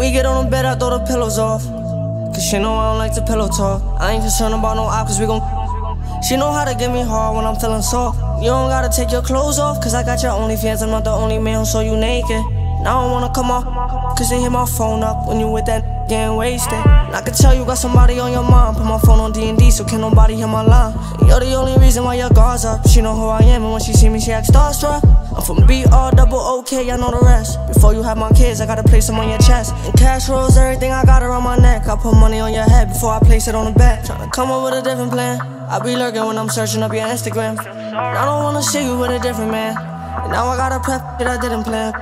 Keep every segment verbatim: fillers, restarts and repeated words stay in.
we get on the bed, I throw the pillows off. Cause she know I don't like to pillow talk. I ain't concerned about no op, cause we gon' she know how to get me hard when I'm feeling soft. You don't gotta take your clothes off, cause I got your OnlyFans. I'm not the only man who saw you naked. Now I don't wanna come off, cause they hit my phone up when you with that getting wasted. And I can tell you got somebody on your mind. Put my phone on D and D so can't nobody hear my line. And you're the only reason why your guard's up. She know who I am, and when she see me, she act starstruck. I'm from B R double O K, I know the rest. Before you have my kids, I gotta place them on your chest. And cash rolls, everything I got around my neck. I put money on your head before I place it on the bed. Tryna come up with a different plan. I be lurking when I'm searching up your Instagram. And I don't wanna see you with a different man. And now I gotta prep that I didn't plan.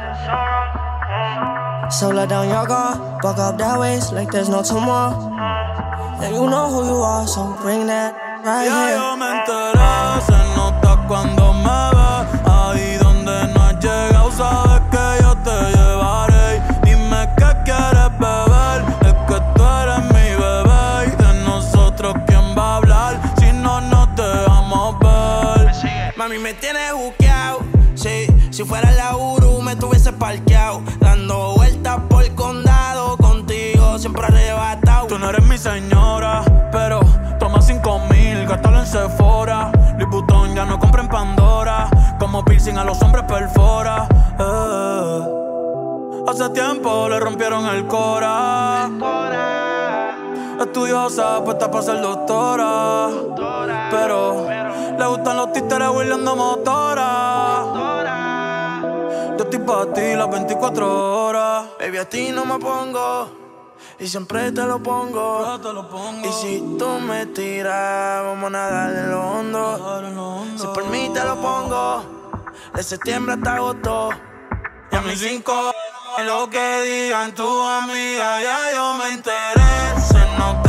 So let down your guard, buck up that waist like there's no tomorrow. And you know who you are, so bring that right ya here. Yo me enteré, se nota cuando me ves. Ahí donde no has llegado, sabes que yo te llevaré. Dime qué quieres beber, es que tú eres mi bebé. Y de nosotros, ¿quién va a hablar? Si no nos dejamos ver. Mami, me tienes buqueado, sí. Si fuera la Uru, me tuviese parqueado. Dando vueltas por el condado, contigo siempre arrebatado. Tú no eres mi señora, pero toma cinco mil, gástalo en Sephora. Louis Vuitton ya no compra en Pandora. Como piercing a los hombres perfora. eh. Hace tiempo le rompieron el cora. Estudiosa, puesta para ser doctora. Pero le gustan los títeres huirleando motora. Yo estoy pa' ti las veinticuatro horas. Baby, a ti no me pongo y siempre te lo pongo. Ya te lo pongo. Y si tú me tiras, vamos a nadar en lo hondo. Si por mí te lo pongo, de septiembre hasta agosto. Y a mis cinco, en lo que digan tus amigas, ya yo me enteré. Se nota